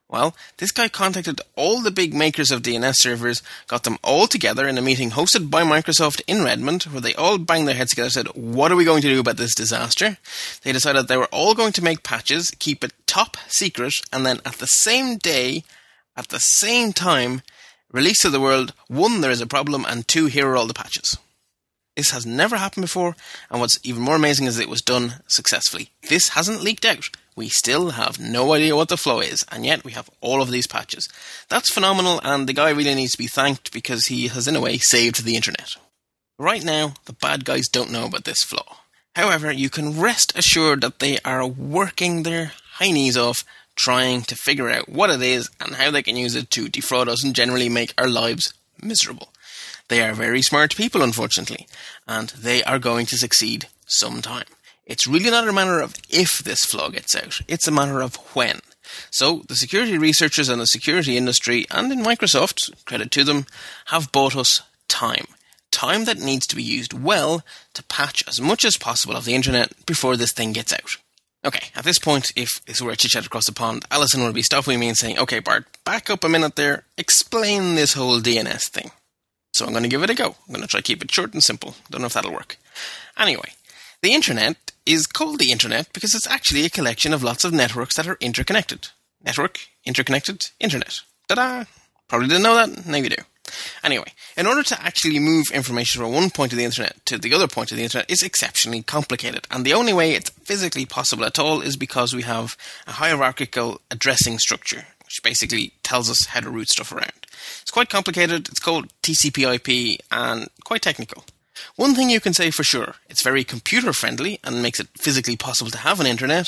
Well, this guy contacted all the big makers of DNS servers, got them all together in a meeting hosted by Microsoft in Redmond, where they all banged their heads together and said, what are we going to do about this disaster? They decided they were all going to make patches, keep it top secret, and then at the same day, at the same time, release to the world, 1, there is a problem, and 2, here are all the patches. This has never happened before, and what's even more amazing is it was done successfully. This hasn't leaked out. We still have no idea what the flow is, and yet we have all of these patches. That's phenomenal, and the guy really needs to be thanked because he has, in a way, saved the internet. Right now, the bad guys don't know about this flaw. However, you can rest assured that they are working their heinies off trying to figure out what it is and how they can use it to defraud us and generally make our lives miserable. They are very smart people, unfortunately, and they are going to succeed sometime. It's really not a matter of if this flaw gets out, it's a matter of when. So, the security researchers and the security industry, and in Microsoft, credit to them, have bought us time. Time that needs to be used well to patch as much as possible of the internet before this thing gets out. Okay, at this point, if this were a chit-chat across the pond, Alison would be stopping me and saying, okay, Bart, back up a minute there, explain this whole DNS thing. So I'm going to give it a go. I'm going to try to keep it short and simple. Don't know if that'll work. Anyway, the internet is called the internet because it's actually a collection of lots of networks that are interconnected. Network, interconnected, internet. Ta-da! Probably didn't know that. Now you do. Anyway, in order to actually move information from one point of the internet to the other point of the internet is exceptionally complicated. And the only way it's physically possible at all is because we have a hierarchical addressing structure, which basically tells us how to route stuff around. It's quite complicated, it's called TCP/IP, and quite technical. One thing you can say for sure, it's very computer-friendly and makes it physically possible to have an internet.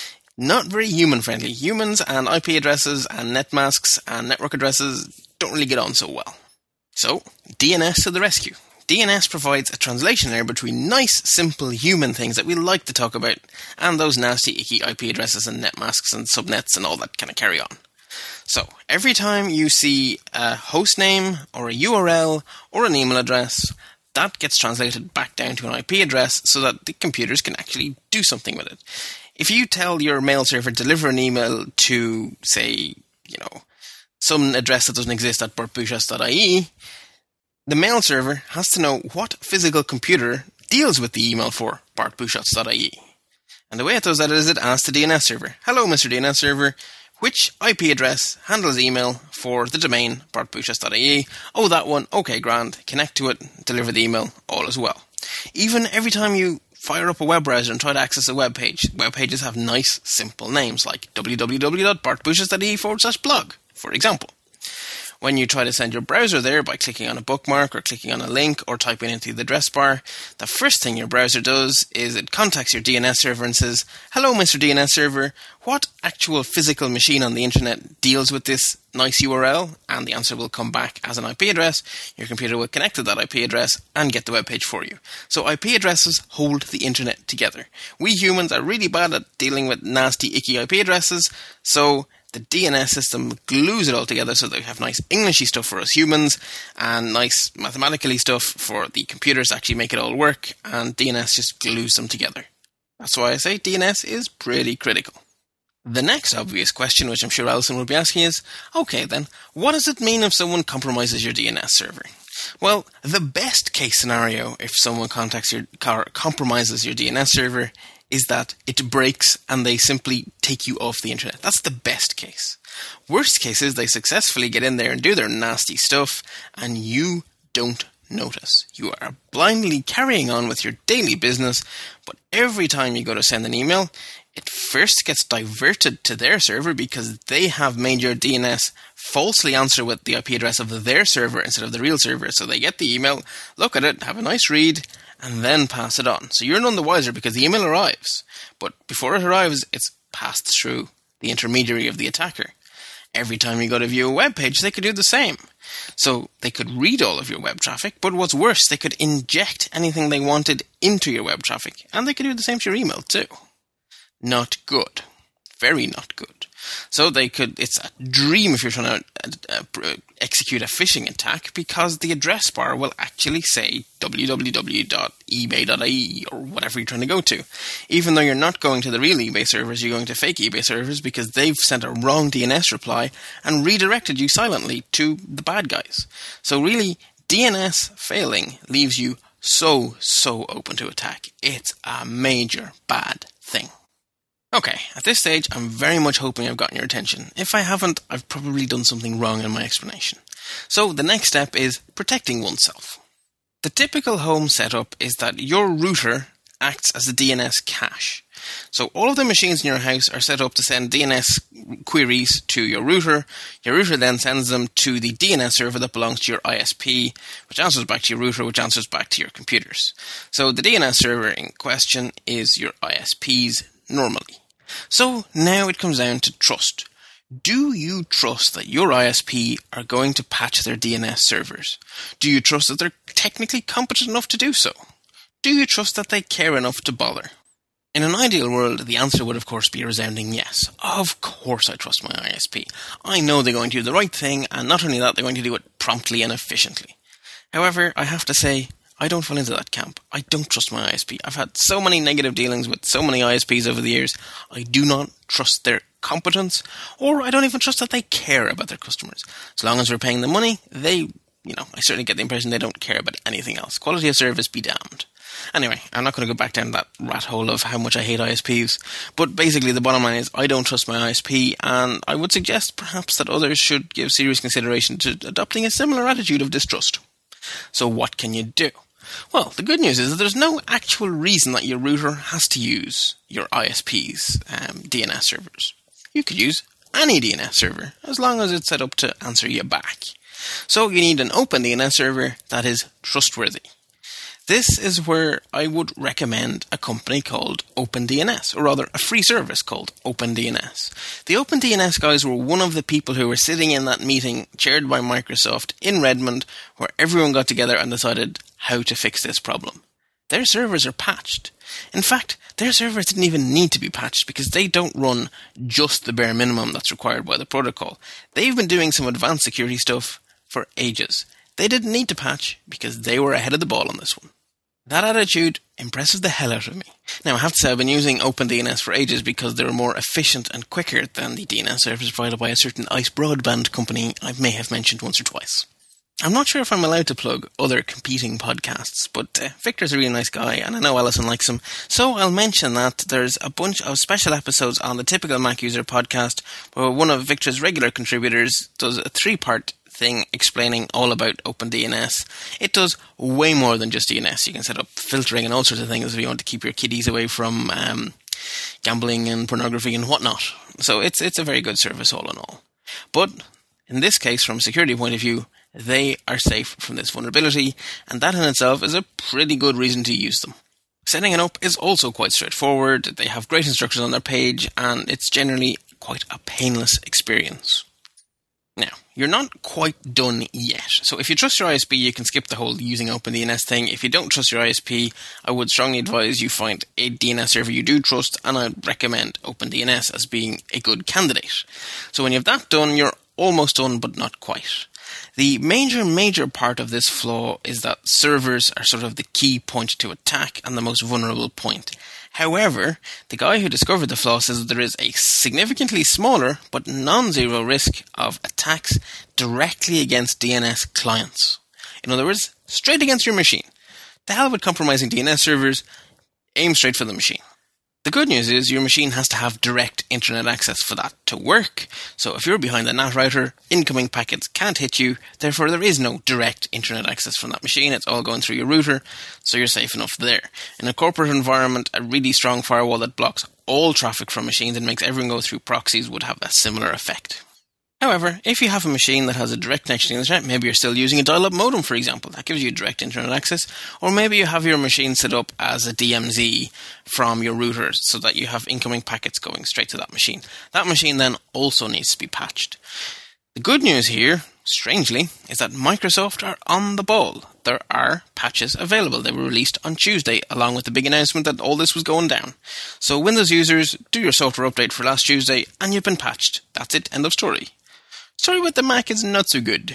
Not very human-friendly. Humans and IP addresses and net masks and network addresses don't really get on so well. So, DNS to the rescue. DNS provides a translation layer between nice, simple human things that we like to talk about and those nasty, icky IP addresses and net masks and subnets and all that kind of carry on. So, every time you see a host name or a URL or an email address, that gets translated back down to an IP address so that the computers can actually do something with it. If you tell your mail server to deliver an email to, say, some address that doesn't exist at bartbushas.ie, the mail server has to know what physical computer deals with the email for bartbushas.ie. And the way it does that is it asks the DNS server, hello Mr. DNS server, which IP address handles email for the domain bartbushas.ie? Oh, that one. Okay, grand. Connect to it, deliver the email, all as well. Even every time you fire up a web browser and try to access a web page, web pages have nice, simple names like www.bartbushas.ie/blog, for example. When you try to send your browser there by clicking on a bookmark or clicking on a link or typing into the address bar, the first thing your browser does is it contacts your DNS server and says, hello Mr. DNS server, what actual physical machine on the internet deals with this nice URL? And the answer will come back as an IP address. Your computer will connect to that IP address and get the web page for you. So IP addresses hold the internet together. We humans are really bad at dealing with nasty, icky IP addresses, so the DNS system glues it all together so that we have nice Englishy stuff for us humans and nice mathematically stuff for the computers to actually make it all work, and DNS just glues them together. That's why I say DNS is pretty critical. The next obvious question, which I'm sure Alison will be asking, is, okay then, what does it mean if someone compromises your DNS server? Well, the best case scenario if someone compromises your DNS server is that it breaks and they simply take you off the internet. That's the best case. Worst case is they successfully get in there and do their nasty stuff and you don't notice. You are blindly carrying on with your daily business, but every time you go to send an email, it first gets diverted to their server because they have made your DNS falsely answer with the IP address of their server instead of the real server. So they get the email, look at it, have a nice read, and then pass it on. So you're none the wiser because the email arrives. But before it arrives, it's passed through the intermediary of the attacker. Every time you go to view a web page, they could do the same. So they could read all of your web traffic, but what's worse, they could inject anything they wanted into your web traffic, and they could do the same to your email too. Not good. Very not good. So it's a dream if you're trying to execute a phishing attack, because the address bar will actually say www.ebay.ie or whatever you're trying to go to. Even though you're not going to the real eBay servers, you're going to fake eBay servers because they've sent a wrong DNS reply and redirected you silently to the bad guys. So really, DNS failing leaves you so open to attack. It's a major bad thing. Okay, at this stage, I'm very much hoping I've gotten your attention. If I haven't, I've probably done something wrong in my explanation. So the next step is protecting oneself. The typical home setup is that your router acts as a DNS cache. So all of the machines in your house are set up to send DNS queries to your router. Your router then sends them to the DNS server that belongs to your ISP, which answers back to your router, which answers back to your computers. So the DNS server in question is your ISP's normally. So now it comes down to trust. Do you trust that your ISP are going to patch their DNS servers? Do you trust that they're technically competent enough to do so? Do you trust that they care enough to bother? In an ideal world, the answer would of course be a resounding yes. Of course I trust my ISP. I know they're going to do the right thing, and not only that, they're going to do it promptly and efficiently. However, I have to say, I don't fall into that camp. I don't trust my ISP. I've had so many negative dealings with so many ISPs over the years. I do not trust their competence, or I don't even trust that they care about their customers. As long as we're paying them money, I certainly get the impression they don't care about anything else. Quality of service be damned. Anyway, I'm not going to go back down that rat hole of how much I hate ISPs, but basically the bottom line is I don't trust my ISP, and I would suggest perhaps that others should give serious consideration to adopting a similar attitude of distrust. So what can you do? Well, the good news is that there's no actual reason that your router has to use your ISP's DNS servers. You could use any DNS server, as long as it's set up to answer you back. So you need an open DNS server that is trustworthy. This is where I would recommend a company called OpenDNS, or rather a free service called OpenDNS. The OpenDNS guys were one of the people who were sitting in that meeting chaired by Microsoft in Redmond, where everyone got together and decided how to fix this problem. Their servers are patched. In fact, their servers didn't even need to be patched because they don't run just the bare minimum that's required by the protocol. They've been doing some advanced security stuff for ages. They didn't need to patch because they were ahead of the ball on this one. That attitude impresses the hell out of me. Now, I have to say I've been using OpenDNS for ages because they're more efficient and quicker than the DNS service provided by a certain ICE broadband company I may have mentioned once or twice. I'm not sure if I'm allowed to plug other competing podcasts, but Victor's a really nice guy, and I know Alison likes him, so I'll mention that there's a bunch of special episodes on the Typical Mac User podcast where one of Victor's regular contributors does a 3-part thing explaining all about OpenDNS. It does way more than just DNS. You can set up filtering and all sorts of things if you want to keep your kiddies away from gambling and pornography and whatnot. So it's a very good service all in all. But in this case, from a security point of view, they are safe from this vulnerability, and that in itself is a pretty good reason to use them. Setting it up is also quite straightforward. They have great instructions on their page, and it's generally quite a painless experience. Now, you're not quite done yet. So if you trust your ISP, you can skip the whole using OpenDNS thing. If you don't trust your ISP, I would strongly advise you find a DNS server you do trust, and I'd recommend OpenDNS as being a good candidate. So when you have that done, you're almost done, but not quite. The major part of this flaw is that servers are sort of the key point to attack and the most vulnerable point. However, the guy who discovered the flaw says that there is a significantly smaller but non-zero risk of attacks directly against DNS clients. In other words, straight against your machine. The hell with compromising DNS servers, aim straight for the machine. The good news is your machine has to have direct internet access for that to work. So if you're behind the NAT router, incoming packets can't hit you. Therefore, there is no direct internet access from that machine. It's all going through your router, so you're safe enough there. In a corporate environment, a really strong firewall that blocks all traffic from machines and makes everyone go through proxies would have a similar effect. However, if you have a machine that has a direct connection to the internet, maybe you're still using a dial-up modem, for example, that gives you direct internet access, or maybe you have your machine set up as a DMZ from your router so that you have incoming packets going straight to that machine. That machine then also needs to be patched. The good news here strangely, is that Microsoft are on the ball. There are patches available. They were released on Tuesday, along with the big announcement that all this was going down. So Windows users, do your software update for last Tuesday, and you've been patched. That's it, end of story. Story with the Mac is not so good.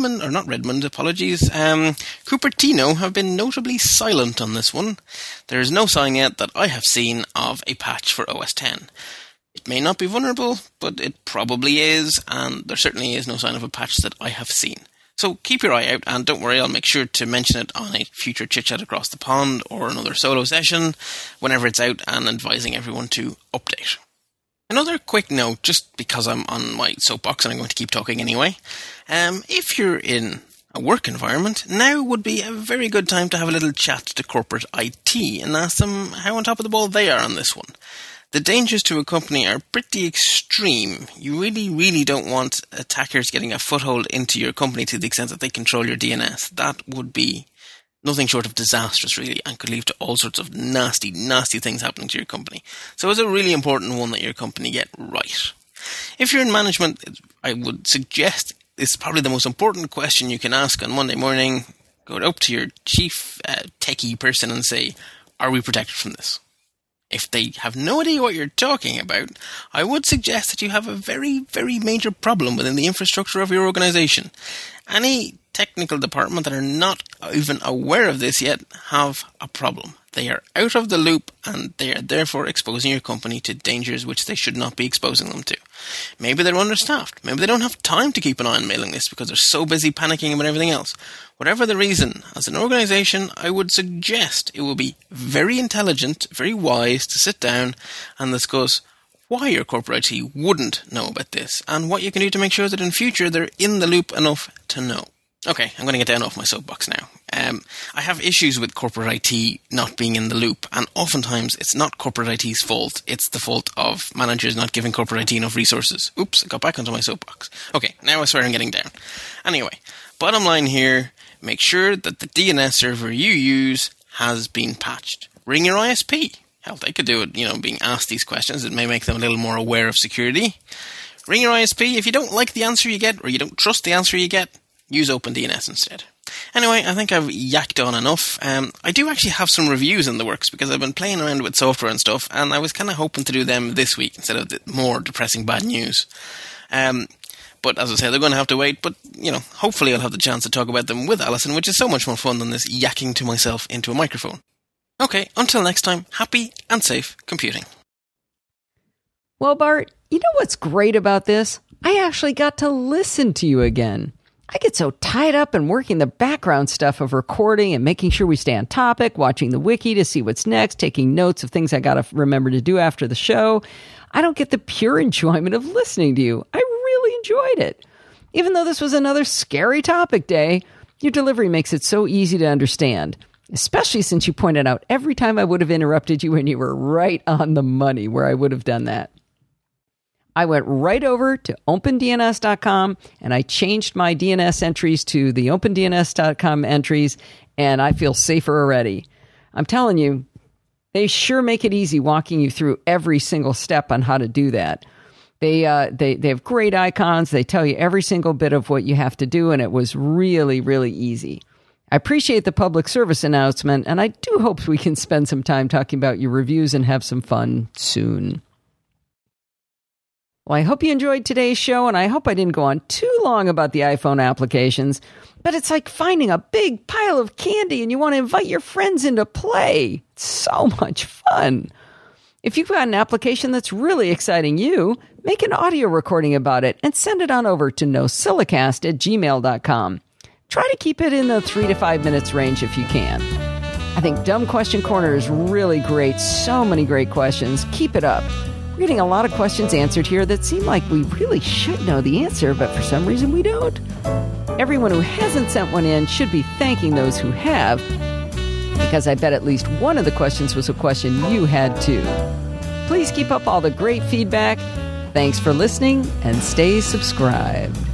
Cupertino have been notably silent on this one. There is no sign yet that I have seen of a patch for OS X. It may not be vulnerable, but it probably is, and there certainly is no sign of a patch that I have seen. So keep your eye out, and don't worry, I'll make sure to mention it on a future chit-chat across the pond or another solo session whenever it's out, and advising everyone to update. Another quick note, just because I'm on my soapbox and I'm going to keep talking anyway. If you're in a work environment, now would be a very good time to have a little chat to corporate IT and ask them how on top of the ball they are on this one. The dangers to a company are pretty extreme. You really, really don't want attackers getting a foothold into your company to the extent that they control your DNS. That would be nothing short of disastrous, really, and could lead to all sorts of nasty, nasty things happening to your company. So it's a really important one that your company get right. If you're in management, I would suggest it's probably the most important question you can ask on Monday morning. Go up to your chief techie person and say, are we protected from this? If they have no idea what you're talking about, I would suggest that you have a very, very major problem within the infrastructure of your organization. Any technical department that are not even aware of this yet have a problem. They are out of the loop, and they are therefore exposing your company to dangers which they should not be exposing them to. Maybe they're understaffed. Maybe they don't have time to keep an eye on mailing lists because they're so busy panicking about everything else. Whatever the reason, as an organization, I would suggest it would be very intelligent, very wise to sit down and discuss why your corporate IT wouldn't know about this and what you can do to make sure that in future they're in the loop enough to know. Okay, I'm going to get down off my soapbox now. I have issues with corporate IT not being in the loop, and oftentimes it's not corporate IT's fault. It's the fault of managers not giving corporate IT enough resources. Oops, I got back onto my soapbox. Okay, now I swear I'm getting down. Anyway, bottom line here, make sure that the DNS server you use has been patched. Ring your ISP. Hell, they could do it, being asked these questions. It may make them a little more aware of security. Ring your ISP. If you don't like the answer you get, or you don't trust the answer you get, use OpenDNS instead. Anyway, I think I've yacked on enough. I do actually have some reviews in the works because I've been playing around with software and stuff, and I was kind of hoping to do them this week instead of the more depressing bad news. But as I say, they're going to have to wait, but, hopefully I'll have the chance to talk about them with Alison, which is so much more fun than this yakking to myself into a microphone. Okay, until next time, happy and safe computing. Well, Bart, you know what's great about this? I actually got to listen to you again. I get so tied up in working the background stuff of recording and making sure we stay on topic, watching the wiki to see what's next, taking notes of things I got to remember to do after the show. I don't get the pure enjoyment of listening to you. I really enjoyed it. Even though this was another scary topic day, your delivery makes it so easy to understand, especially since you pointed out every time I would have interrupted you when you were right on the money where I would have done that. I went right over to OpenDNS.com and I changed my DNS entries to the OpenDNS.com entries, and I feel safer already. I'm telling you, they sure make it easy walking you through every single step on how to do that. They have great icons. They tell you every single bit of what you have to do, and it was really, really easy. I appreciate the public service announcement, and I do hope we can spend some time talking about your reviews and have some fun soon. Well, I hope you enjoyed today's show, and I hope I didn't go on too long about the iPhone applications, but it's like finding a big pile of candy and you want to invite your friends into play. It's so much fun. If you've got an application that's really exciting you, make an audio recording about it and send it on over to nosilicast@gmail.com. Try to keep it in the 3 to 5 minutes range if you can. I think Dumb Question Corner is really great. So many great questions. Keep it up. We're getting a lot of questions answered here that seem like we really should know the answer, but for some reason we don't. Everyone who hasn't sent one in should be thanking those who have, because I bet at least one of the questions was a question you had too. Please keep up all the great feedback. Thanks for listening, and stay subscribed.